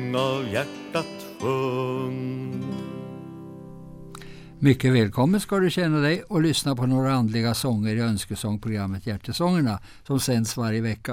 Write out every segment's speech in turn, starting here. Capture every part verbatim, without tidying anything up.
sjung av hjärtat sjung. Mycket välkommen ska du känna dig och lyssna på några andliga sånger i önskesångprogrammet Hjärtesångerna som sänds varje vecka.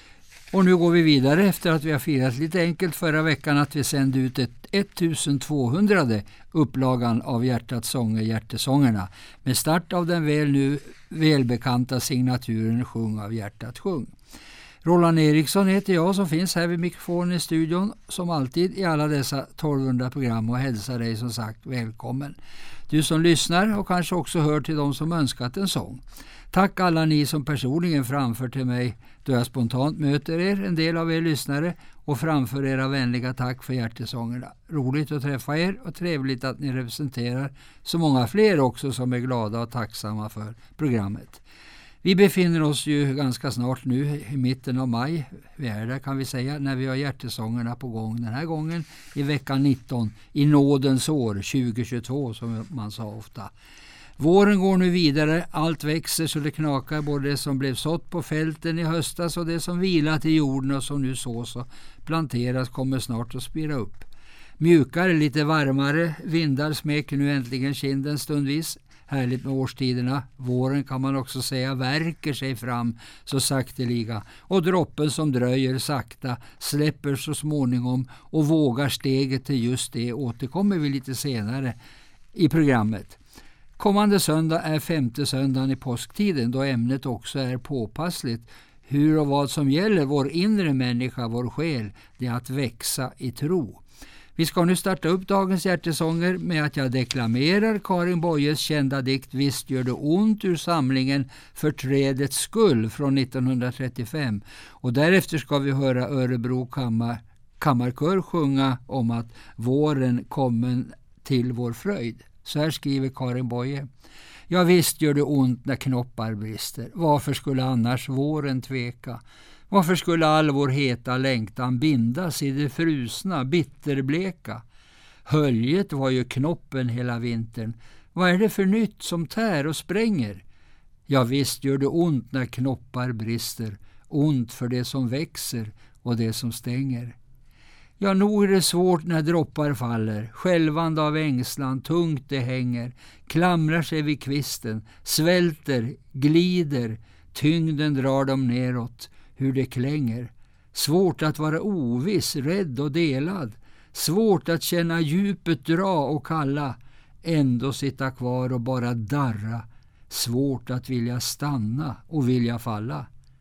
Och nu går vi vidare efter att vi har firat lite enkelt förra veckan att vi sände ut ett twelve-hundra upplagan av Hjärtats sånger, Hjärtesångerna, med start av den väl nu välbekanta signaturen Sjung av hjärtat sjung. Roland Eriksson heter jag som finns här vid mikrofonen i studion som alltid i alla dessa tolvhundra program och hälsar dig som sagt välkommen. Du som lyssnar och kanske också hör till de som önskat en sång. Tack alla ni som personligen framför till mig då jag spontant möter er, en del av er lyssnare, och framför era vänliga tack för hjärtesångerna. Roligt att träffa er och trevligt att ni representerar så många fler också som är glada och tacksamma för programmet. Vi befinner oss ju ganska snart nu i mitten av maj, vi är där kan vi säga, när vi har hjärtesångerna på gång den här gången i vecka nitton i nådens år tjugo tjugotvå som man sa ofta. Våren går nu vidare, allt växer så det knakar, både det som blev sått på fälten i höstas och det som vilat i jorden och som nu sås och planteras kommer snart att spira upp. Mjukare, lite varmare vindar smeker nu äntligen kinden stundvis. Härligt med årstiderna. Våren kan man också säga värker sig fram så sakteliga och droppen som dröjer sakta släpper så småningom och vågar steget till just det återkommer vi lite senare i programmet. Kommande söndag är femte söndagen i påsktiden då ämnet också är påpassligt. Hur och vad som gäller vår inre människa, vår själ, det är att växa i tro. Vi ska nu starta upp dagens hjärtesånger med att jag deklamerar Karin Boyes kända dikt Visst gör det ont ur samlingen För trädets skull från nittonhundratrettiofem. Och därefter ska vi höra Örebro kammar, kammarkör sjunga om att våren kommen till vår fröjd. Så här skriver Karin Boye. Ja visst gör det ont när knoppar brister. Varför skulle annars våren tveka? Varför skulle all vår heta längtan bindas i det frusna, bitterbleka? Höljet var ju knoppen hela vintern. Vad är det för nytt som tär och spränger? Ja visst gör det ont när knoppar brister. Ont för det som växer och det som stänger. Ja, nog är det svårt när droppar faller, skälvande av ängslan, tungt det hänger, klamrar sig vid kvisten, svälter, glider, tyngden drar dem neråt, hur det klänger. Svårt att vara oviss, rädd och delad, svårt att känna djupet dra och kalla, ändå sitta kvar och bara darra, svårt att vilja stanna och vilja falla.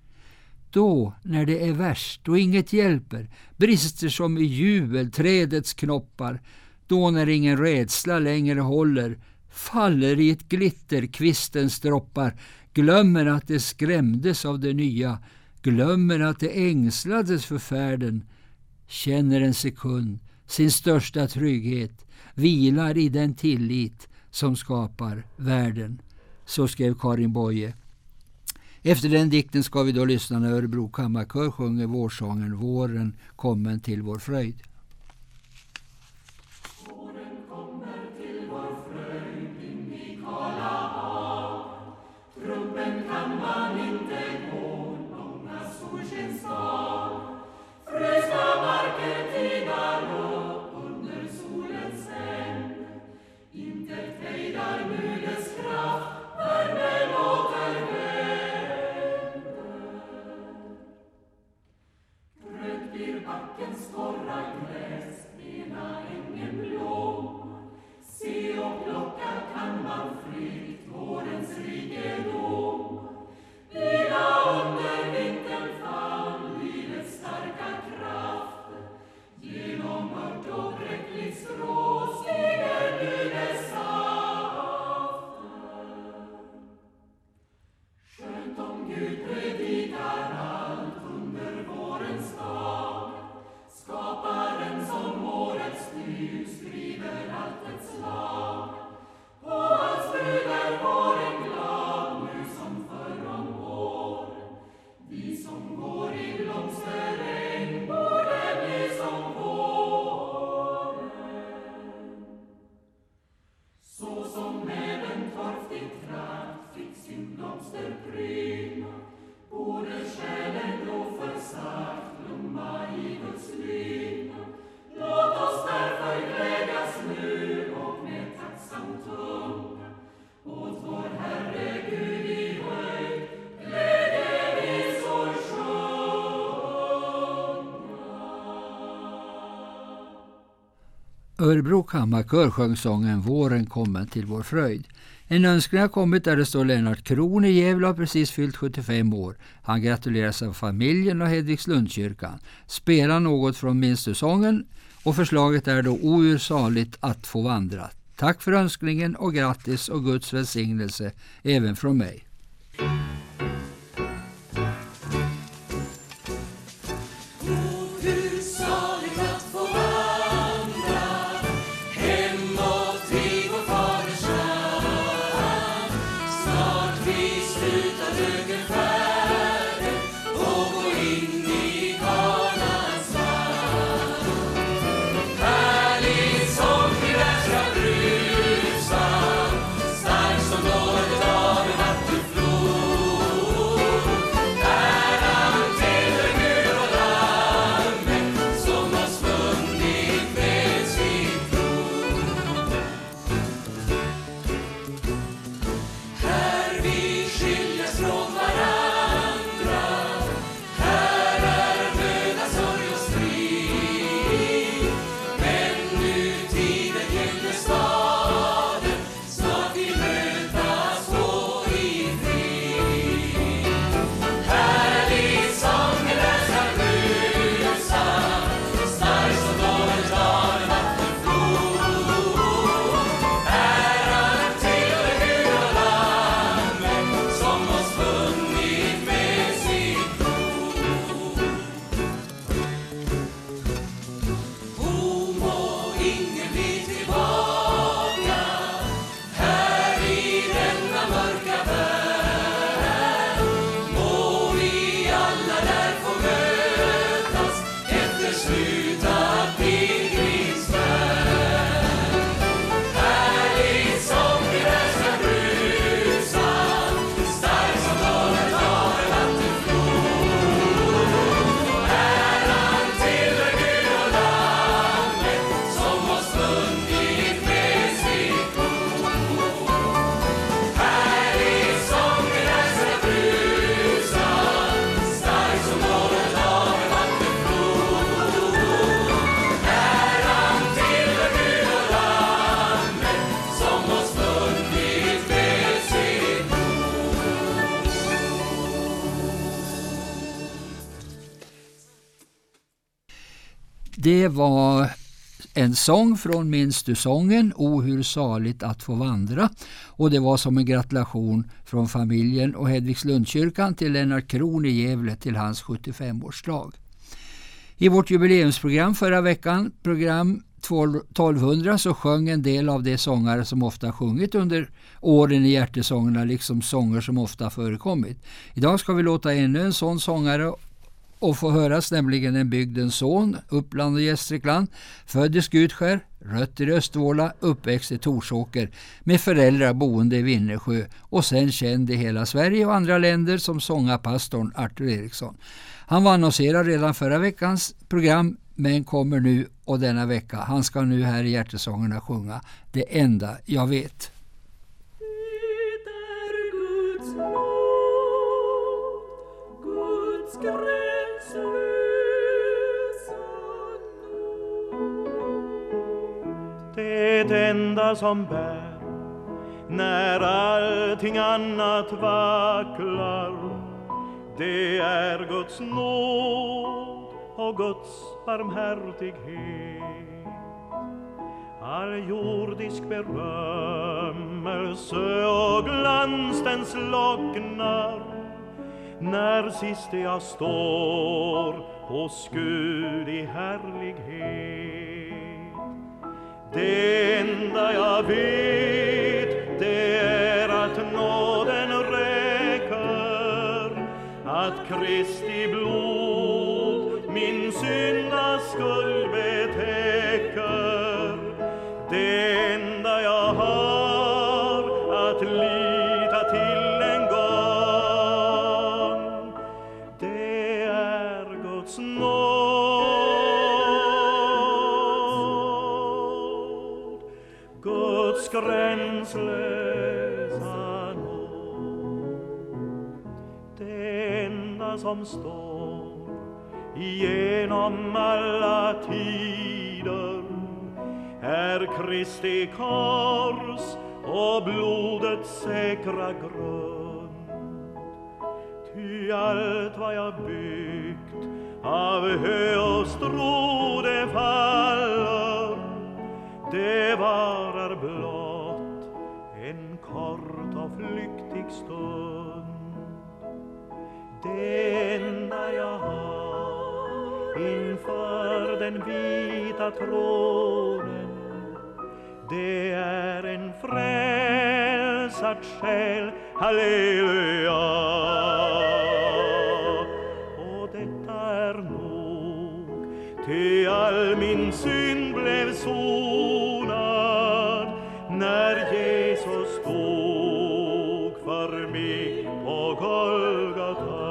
Då, när det är värst och inget hjälper, brister som i jubel trädets knoppar, då när ingen rädsla längre håller, faller i ett glitter kvistens droppar, glömmer att det skrämdes av det nya, glömmer att det ängslades för färden, känner en sekund sin största trygghet, vilar i den tillit som skapar världen. Så skrev Karin Boye. Efter den dikten ska vi då lyssna när Örebro kammarkör sjunger vårsången Våren kommen till vår fröjd. Våren kommer till vår fröjd in i kala hav. Trumpen kan man inte gå långa solskensdag. Frösna marker tinar upp under solens hämnd. Inte hejdar nu dess kraft, värmen återvänder. Backens torra gräs. Örebro kammarkör sjöng sången Våren kommen till vår fröjd. En önskning har kommit där det står Lennart Kron i Gävle har precis fyllt sjuttiofem år. Han gratuleras av familjen och Hedvigslundskyrkan. Spela något från Minns du sången och förslaget är då Oursaligt att få vandra. Tack för önskningen och grattis och Guds välsignelse även från mig. Det var en sång från Minns du sången, O hur saligt att få vandra. Och det var som en gratulation från familjen och Hedvigslundskyrkan till Lennart Kron i Gävle till hans sjuttiofemårsdag. I vårt jubileumsprogram förra veckan, program tolvhundra, så sjöng en del av de sångare som ofta sjungit under åren i hjärtesångerna, liksom sånger som ofta förekommit. Idag ska vi låta ännu en sån sångare och få höras, nämligen en bygdens son, Uppland och Gästrikland, född i Skutskär, rötter i Östvåla, uppväxt i Torsåker med föräldrar boende i Vinnersjö och sen känd i hela Sverige och andra länder som sångarpastorn Arthur Eriksson. Han var annonserad redan förra veckans program men kommer nu och denna vecka. Han ska nu här i hjärtesångerna sjunga Det enda jag vet. Det är Guds nåd, Guds gränslösa nåd. Det är det enda som bär när allting annat vacklar. Det är Guds nåd och Guds barmhärtighet. All jordisk berömmelse och glans den slocknar när sist jag står hos Gud i härlighet. Det enda jag vet, det är att nåden räcker, att Kristi blod min syndas skuld betäcker. Det enda jag har att lita till en gång, det är Guds nåd, Guds gränslösa nåd. Det enda som står genom alla tider är Kristi kors och blodets säkra grund. Ty allt vad jag byggt av hö och strå det faller, det varar blott en kort och flyktig stund. Det enda jag har inför den vita tronen, det är en frälsad själ, halleluja. Och detta är nog, ty all min synd blev sonad när Jesus dog för mig på Golgata.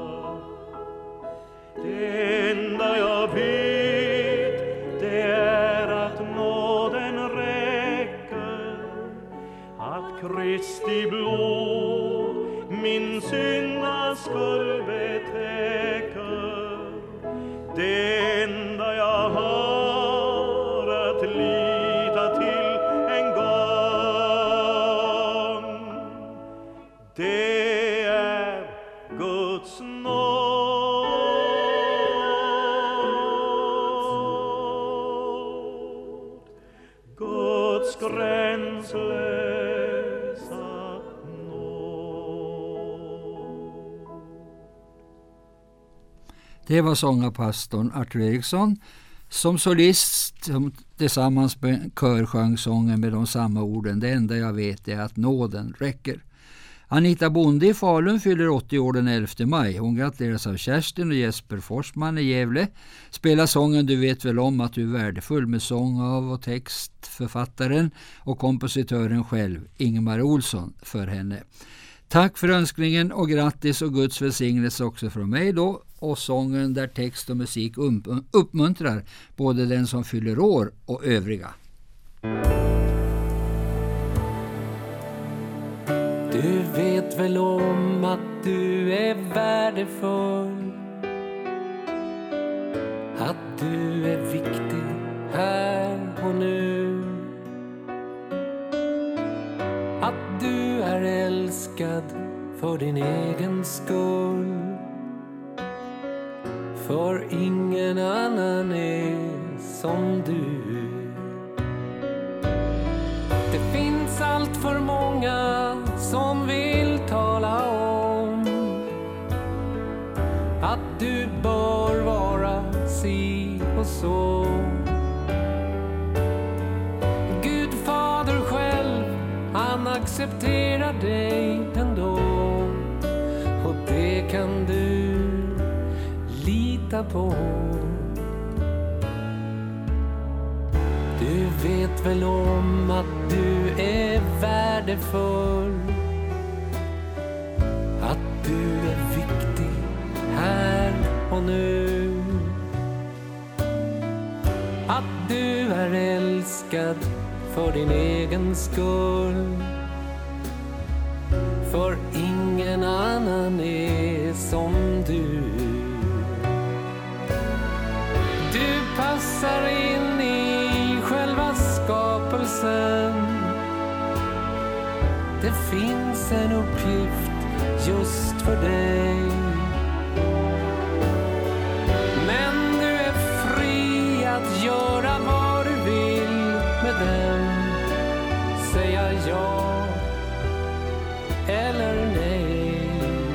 Det enda jag vet, det är att nåden räcker, att Kristi blod min syndaskuld betäcker. Det enda jag har att lita till en gång, det är Guds nåd. Guds gränslösa nåd. Det var sångarpastorn Arthur Eriksson som solist som tillsammans med en kör sjöng sången med de samma orden. Det enda jag vet är att nåden räcker. Anita Bonde i Falun fyller åttio år den elfte maj. Hon gratuleras av Kerstin och Jesper Forsman i Gävle. Spelar sången Du vet väl om att du är värdefull med sång av och textförfattaren och kompositören själv, Ingemar Olsson, för henne. Tack för önskningen och grattis och Guds välsignelse också från mig då. Och sången där text och musik uppmuntrar både den som fyller år och övriga. Du vet väl om att du är värdefull, att du är viktig här och nu, att du är älskad för din egen skull, för ingen annan är som du. Det finns allt för många som vill tala om att du bör vara si och så. Gud fader själv, han accepterar dig ändå, och det kan du lita på. Du vet väl om att du är värdefull, att du är viktig här och nu, att du är älskad för din egen skull, för ingen annan är som du. Du passar in i själva skapelsen. Det finns en uppgift just för dig, men du är fri att göra vad du vill med den. Säga ja eller nej.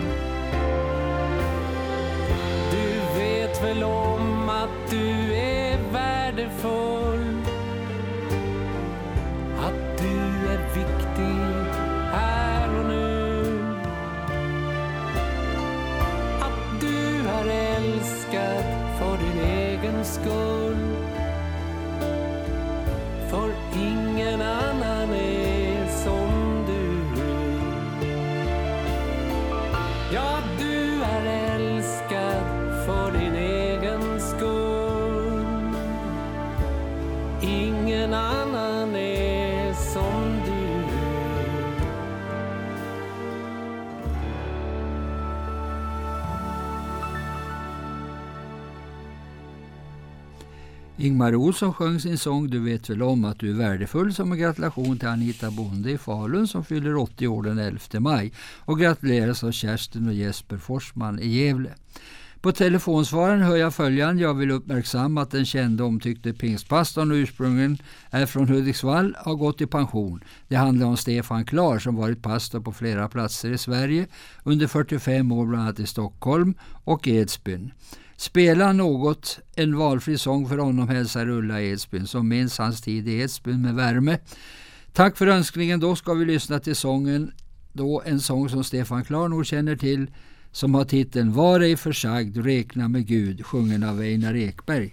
Du vet väl om att du är värdefull, att du är viktig här och nu, att du är älskad för din egen skull, för ingen annan är som du. Ja, du är älskad för din egen skull, ingen annan är som du. Ingmar Olsson sjöng sin sång Du vet väl om att du är värdefull som en gratulation till Anita Bonde i Falun som fyller åttio år den elfte maj och gratuleras av Kerstin och Jesper Forsman i Gävle. På telefonsvaren hör jag följande: jag vill uppmärksamma att den kände omtyckte pingstpastorn och ursprungligen är från Hudiksvall har gått i pension. Det handlar om Stefan Klar som varit pastor på flera platser i Sverige under fyrtiofem år bland annat i Stockholm och Edsbyn. Spela något, en valfri sång för honom hälsar Ulla Edsbyn som minns hans tid i Edsbyn med värme. Tack för önskningen, då ska vi lyssna till sången, då en sång som Stefan Klar nog känner till som har titeln Var ej försagd, räkna med Gud, sjungen av Einar Ekberg.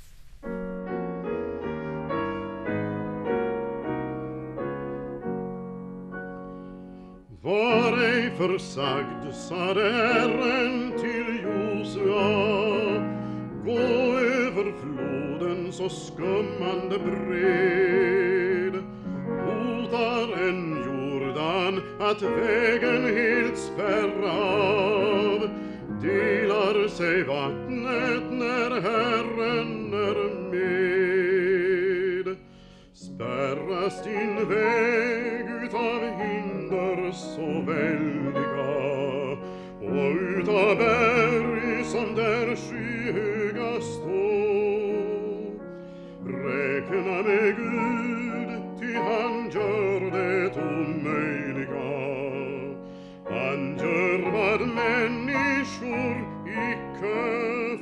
Var ej försagd, sade Herren till Josua, gå över floden så skummande bred, hotar en Jordan att vägen helt spärra av, delar sig vattnet när Herren är med. Spärras din väg utav hinder så väldiga och utav berg som där skyhöga står, räkna med Gud, ty han gör det omöjliga. Han gör vad människor icke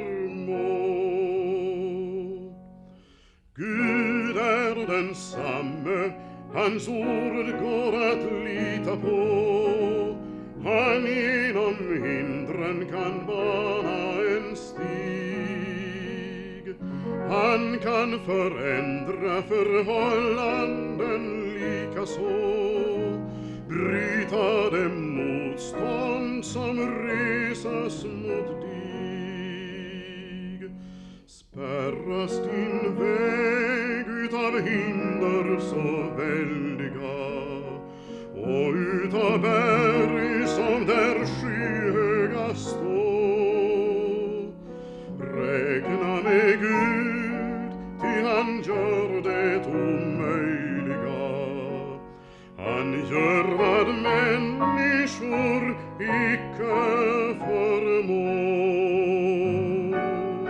förmår. Gud är densamme, hans ord går att lita på. Han genom hindren kan bana en stig. Han kan förändra förhållanden lika så, bryta det motstånd som resas mot dig. Spärras din väg utav hinder så väldiga och utav berg som där skyhöga står, räkna med Gud, ty han gör det omöjliga. Han gör vad människor icke förmår.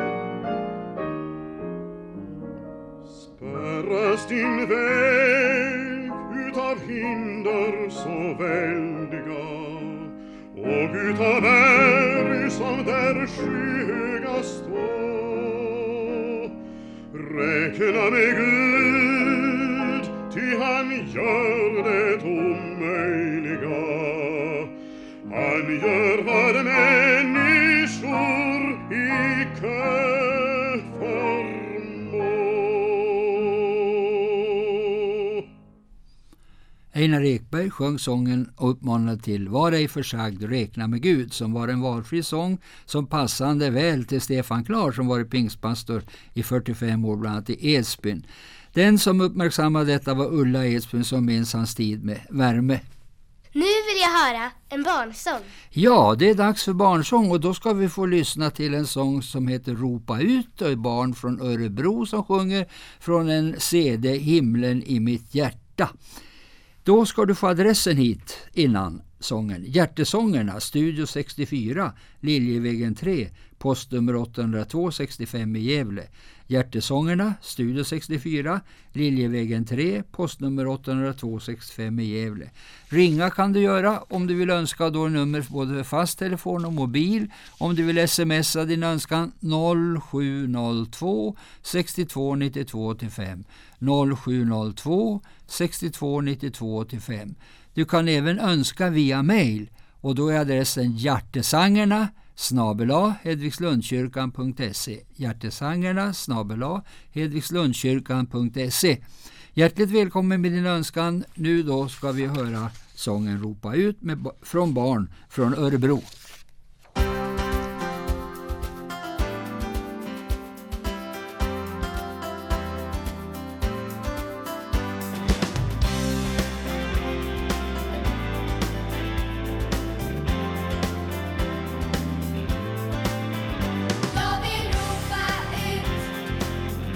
Spärras din väg utav hinder så väldiga och utav berg som där skyhöga står, räkna med Gud, ty han gör det omöjliga. Han gör vad människor icke förmår. Einar Ekberg sjöng sången och uppmanade till Var ej försagd, räkna med Gud, som var en valfri sång som passande väl till Stefan Klar som varit pingstpastor i fyrtiofem år bland annat i Edsbyn. Den som uppmärksammade detta var Ulla Edsbyn som minns hans tid med värme. Nu vill jag höra en barnsång. Ja, det är dags för barnsång och då ska vi få lyssna till en sång som heter Ropa ut och är barn från Örebro som sjunger från en C D Himlen i mitt hjärta. Då ska du få adressen hit innan sången. Hjärtesångerna, Studio sextiofyra, Liljevägen tre, postnummer åttahundratvå sextiofem i Gävle. Hjärtesångerna, Studio sextiofyra, Liljevägen tre, postnummer åttahundratvå sextiofem i Gävle. Ringa kan du göra om du vill önska då nummer för både fast telefon och mobil. Om du vill smsa din önskan noll sju noll två sextiotvå nittiotvå åttiofem. noll sju noll två sextiotvå nittiotvå åttiofem. Du kan även önska via mail och då är adressen hjärtesangerna snabel-a hedvigslundskyrkan punkt se. Hjärtesangerna snabel-a hedvigslundskyrkan punkt se. Hjärtligt välkommen med din önskan. Nu då ska vi höra sången Ropa ut med, från barn från Örebro. Jag vill ropa ut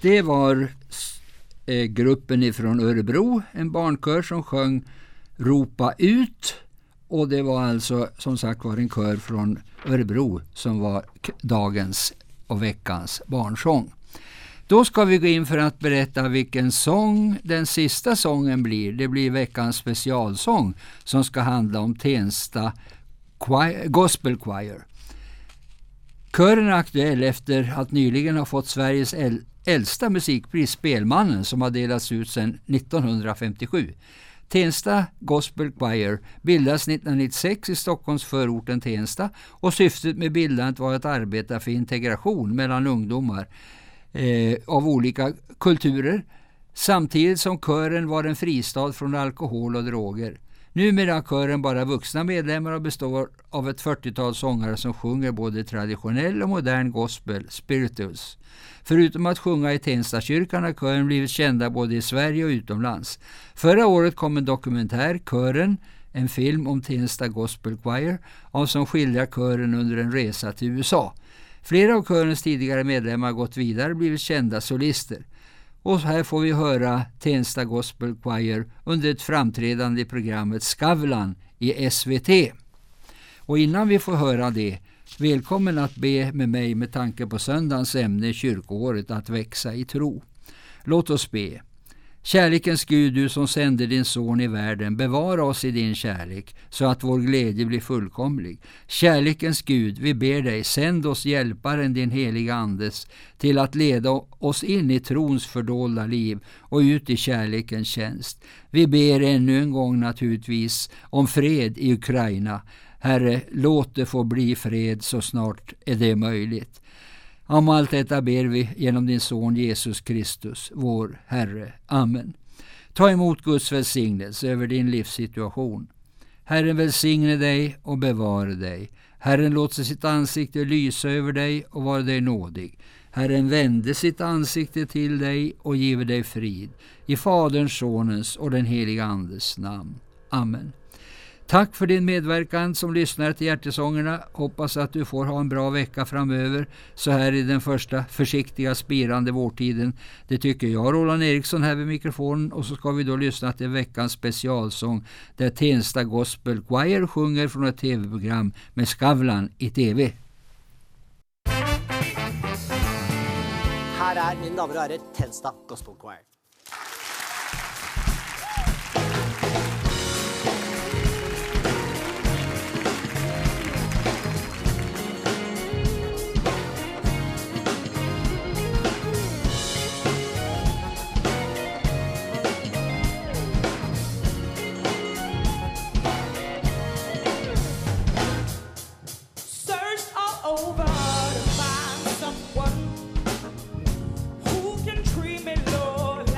det var eh, gruppen ifrån Örebro, en barnkör som sjöng Ropa ut. Och det var alltså som sagt var en kör från Örebro som var dagens och veckans barnsång. Då ska vi gå in för att berätta vilken sång den sista sången blir. Det blir veckans specialsång som ska handla om Tensta choir, Gospel Choir. Kören är aktuell efter att nyligen ha fått Sveriges äl- äldsta musikpris, Spelmannen, som har delats ut sedan nittonhundrafemtiosju. Tensta Gospel Choir bildas nittonhundranittiosex i Stockholms förorten Tensta, och syftet med bildandet var att arbeta för integration mellan ungdomar eh, av olika kulturer, samtidigt som kören var en fristad från alkohol och droger. Numera är kören bara vuxna medlemmar och består av ett fyrtiotal sångare som sjunger både traditionell och modern gospel, spirituals. Förutom att sjunga i Tensta-kyrkan har kören blivit kända både i Sverige och utomlands. Förra året kom en dokumentär, Kören, en film om Tensta Gospel Choir, av som skildrar kören under en resa till U S A. Flera av körens tidigare medlemmar har gått vidare och blivit kända solister. Och här får vi höra Tensta Gospel Choir under ett framträdande i programmet Skavlan i S V T. Och innan vi får höra det, välkommen att be med mig med tanke på söndagens ämne i kyrkoåret, att växa i tro. Låt oss be. Kärlekens Gud, du som sände din son i världen, bevara oss i din kärlek så att vår glädje blir fullkomlig. Kärlekens Gud, vi ber dig, sänd oss hjälparen din heliga andes till att leda oss in i trons fördolda liv och ut i kärlekens tjänst. Vi ber ännu en gång naturligtvis om fred i Ukraina. Herre, låt det få bli fred så snart är det möjligt. Om allt detta ber vi genom din son Jesus Kristus, vår Herre. Amen. Ta emot Guds välsignelse över din livssituation. Herren välsigne dig och bevare dig. Herren låter sitt ansikte lysa över dig och vara dig nådig. Herren vände sitt ansikte till dig och giver dig frid. I Faderns, Sonens och den heliga Andes namn. Amen. Tack för din medverkan som lyssnar till hjärtesångerna. Hoppas att du får ha en bra vecka framöver så här i den första försiktiga spirande vårtiden. Det tycker jag, Roland Eriksson, här vid mikrofonen. Och så ska vi då lyssna till veckans specialsång där Tensta Gospel Choir sjunger från ett tv-program med Skavlan i tv. Här är, mina damer och herrar, Tensta Gospel Choir. Over to find someone who can treat me, Lord,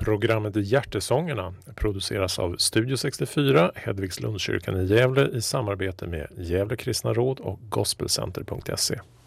Programmet Hjärtesångerna produceras av Studio sextiofyra, Hedvigslundskyrkan i Gävle i samarbete med Gävle Kristna Råd och gospelcenter punkt se.